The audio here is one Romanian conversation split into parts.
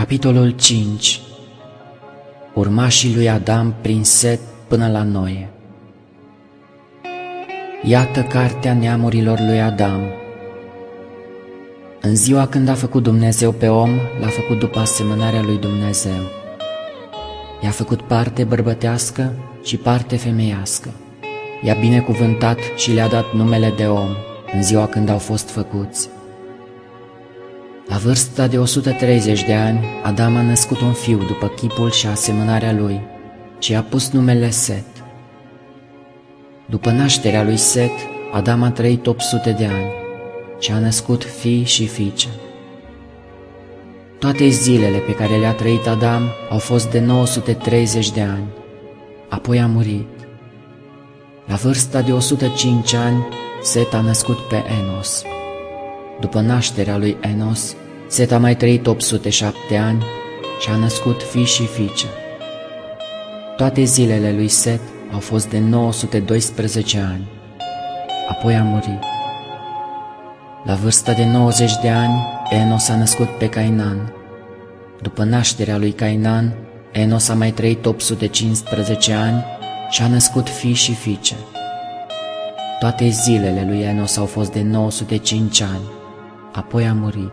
Capitolul 5. Urmașii lui Adam prin Set până la Noe. Iată cartea neamurilor lui Adam. În ziua când a făcut Dumnezeu pe om, l-a făcut după asemănarea lui Dumnezeu. I-a făcut parte bărbătească și parte femeiască. I-a binecuvântat și le-a dat numele de om în ziua când au fost făcuți. La vârsta de 130 de ani, Adam a născut un fiu după chipul și asemănarea lui și i-a pus numele Set. După nașterea lui Set, Adam a trăit 800 de ani și a născut fii și fiice. Toate zilele pe care le-a trăit Adam au fost de 930 de ani, apoi a murit. La vârsta de 105 ani, Set a născut pe Enos. După nașterea lui Enos, Set a mai trăit 807 ani și a născut fii și fiice. Toate zilele lui Set au fost de 912 ani, apoi a murit. La vârsta de 90 de ani, Enos a născut pe Cainan. După nașterea lui Cainan, Enos a mai trăit 815 ani și a născut fii și fiice. Toate zilele lui Enos au fost de 905 ani, apoi a murit.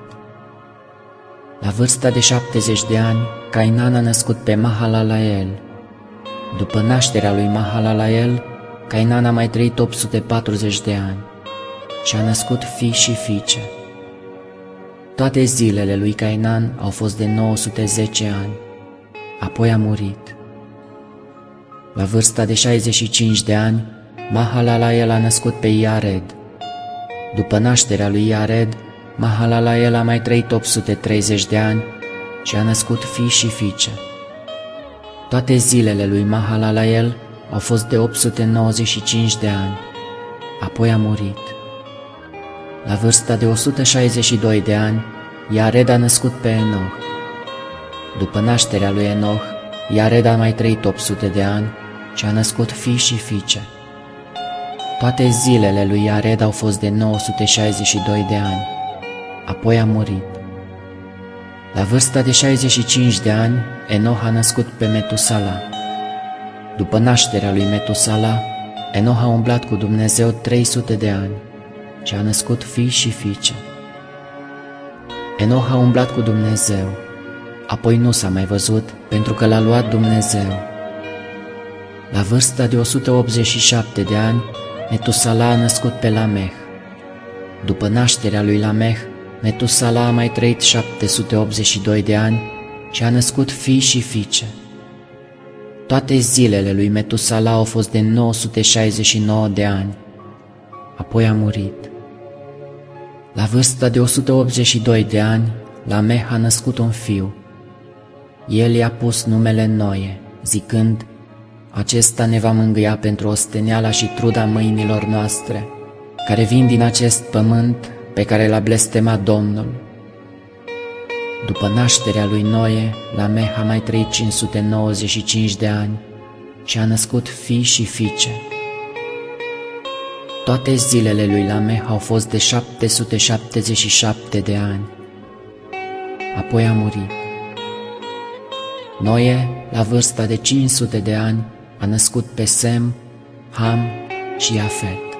La vârsta de 70 de ani, Cainan a născut pe Mahalalael. După nașterea lui Mahalalael, Cainan a mai trăit 840 de ani și a născut fii și fiice. Toate zilele lui Cainan au fost de 910 ani, apoi a murit. La vârsta de 65 de ani, Mahalalael a născut pe Iared. După nașterea lui Iared, Mahalalael a mai trăit 830 de ani și a născut fii și fiice. Toate zilele lui Mahalalael au fost de 895 de ani, apoi a murit. La vârsta de 162 de ani, Iared a născut pe Enoch. După nașterea lui Enoch, Iared a mai trăit 800 de ani și a născut fii și fiice. Toate zilele lui Iared au fost de 962 de ani, apoi a murit. La vârsta de 65 de ani, Enoch a născut pe Metusala. După nașterea lui Metusala, Enoch a umblat cu Dumnezeu 300 de ani și a născut fii și fiice. Enoch a umblat cu Dumnezeu, apoi nu s-a mai văzut pentru că l-a luat Dumnezeu. La vârsta de 187 de ani, Metusala a născut pe Lameh. După nașterea lui Lameh, Metusala a mai trăit 782 de ani și a născut fii și fiice. Toate zilele lui Metusala au fost de 969 de ani, apoi a murit. La vârsta de 182 de ani, Lameh a născut un fiu. El i-a pus numele Noe, zicând: acesta ne va mângâia pentru osteneala și truda mâinilor noastre, care vin din acest pământ pe care l-a blestemat Domnul. După nașterea lui Noe, Lameh a mai trăit 595 de ani și a născut fii și fiice. Toate zilele lui Lameh au fost de 777 de ani, apoi a murit. Noe, la vârsta de 500 de ani, a născut pe Sem, Ham și Iafet.